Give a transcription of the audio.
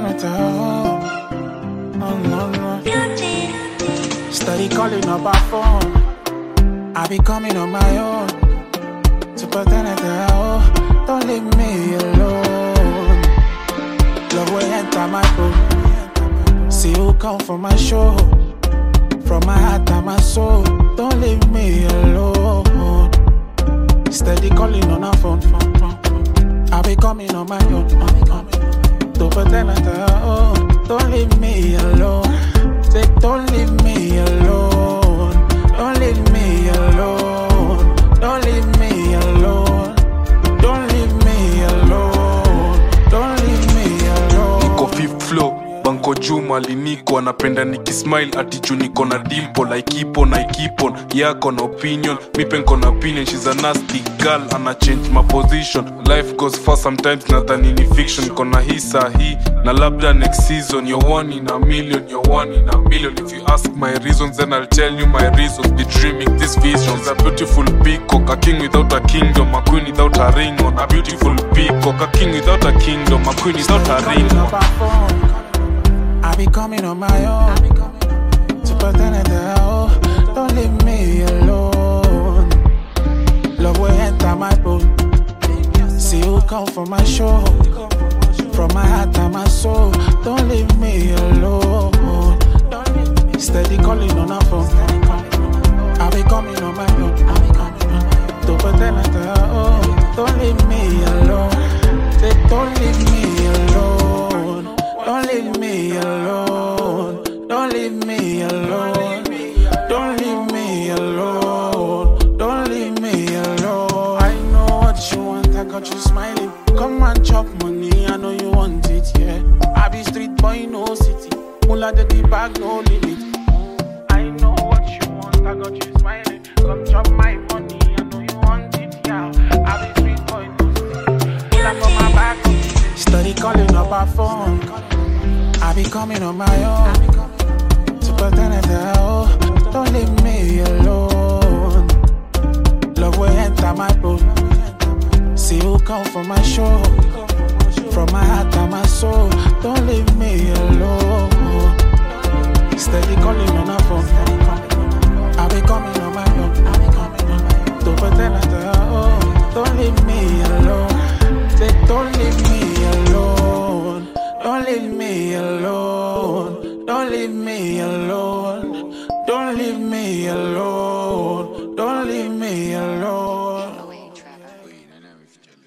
it out. Oh, no, no. Steady calling up our phone. I be coming on my own to pretend it out. Don't leave me alone. Love will enter my boat. See who come for my show. From my heart and my soul. Don't leave me alone. Steady calling on our phone. I be coming on my own. To pretend it out. Don't leave me alone. Say don't leave me alone. Don't leave me alone. Don't leave me alone. Don't leave me alone. Don't leave me alone. Niko fifth floor, Banko Juma liniko. Anapenda nikismile ati juu niko na dimple. I keep on, yeah kona opinion. Mipe nko na opinion, she's a nasty girl. Ana change my position. Life goes fast sometimes, nadhani ni fiction. Kona hii sahi, na labda next season. You're one in a million, you're one in a million. If you ask my reasons, then I'll tell you my reasons. Be dreaming this vision. She's a beautiful peacock, a king without a kingdom, a queen without a ring on. A beautiful peacock, a king without a kingdom, a queen without a ring on. I be coming on my own to pretend it out. Don't leave me alone. Love will enter my boat. See who come for my show. From my heart and my soul. Don't leave me alone. Steady calling on our phone. I be coming on my own to pretend it out. Don't leave me alone. Say don't leave me alone. Don't leave me alone. Don't leave me alone. Don't leave me alone. Don't leave me alone. I know what you want, I got you smiling. Come and chop money, I know you want it, yeah. I be street boy, no city. Mula the bag, no limit. I know what you want, I got you smiling. Come chop my money, I know you want it, yeah. I be street boy, no city. Mula for my back. Steady calling up our phone. I be coming on my own to pretend it out. Don't leave me alone. Love will enter my boat. See who come for my show. From my heart and my soul. Don't leave me alone. Steady calling on our phone. I be coming on my own to pretend it out. Don't leave me alone. Say don't leave me alone. Don't leave me alone. Don't leave me alone. Don't leave me alone. Don't leave me alone.